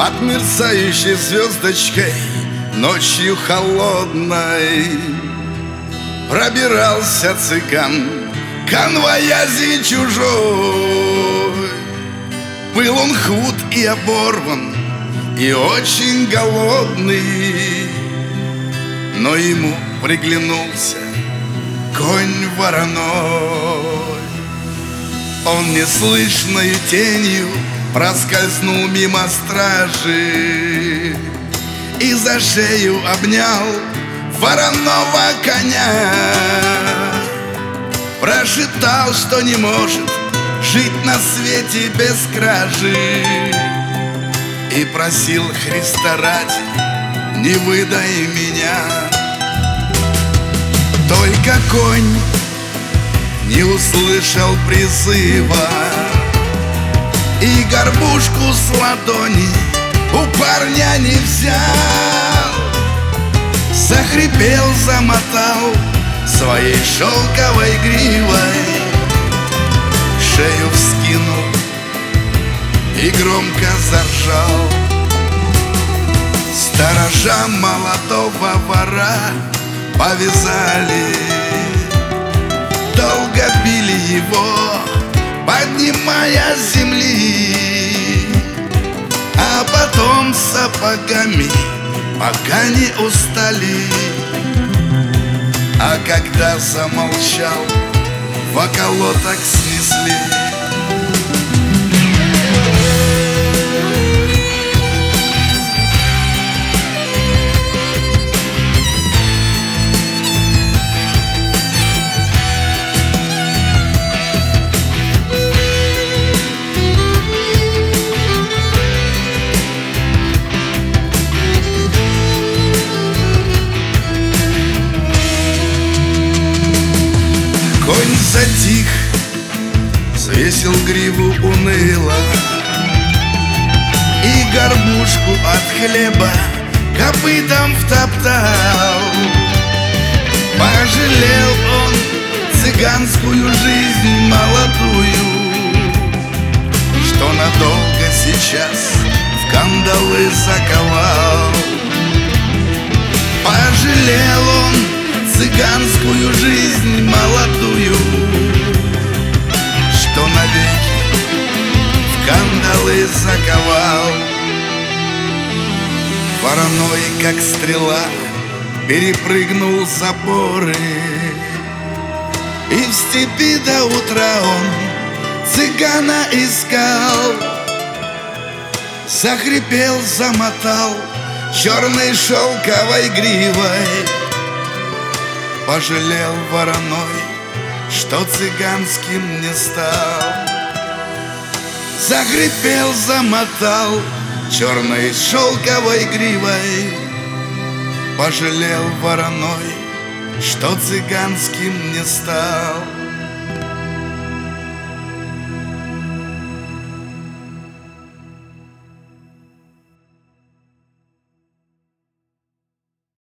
под мерцающей звездочкой ночью холодной пробирался цыган конвоязи чужой. Был он худ и оборван, и очень голодный, но ему приглянулся конь вороной. Он неслышною тенью проскользнул мимо стражи и за шею обнял вороного коня. Прошептал, что не может жить на свете без кражи, и просил Христа ради: не выдай меня. Только конь не услышал призыва, и горбушку с ладони у парня не взял. Захрипел, замотал своей шелковой гривой, шею вскинул и громко заржал. Сторожа молодого вора повязали, долго били его, поднимая с земли, а потом сапогами, пока не устали. А когда замолчал, в околоток снесли. Конь затих, свесил гриву уныло, и горбушку от хлеба копытом втоптал. Пожалел он цыганскую жизнь молодую, что надолго сейчас в кандалы заковал. Пожалел он цыганскую жизнь молодую, что навеки в кандалы заковал. Вороной, как стрела, перепрыгнул заборы, и в степи до утра он цыгана искал. Захрипел, замотал черной шелковой гривой, пожалел вороной, что цыганским не стал. Захрипел, замотал черной шелковой гривой, пожалел вороной, что цыганским не стал.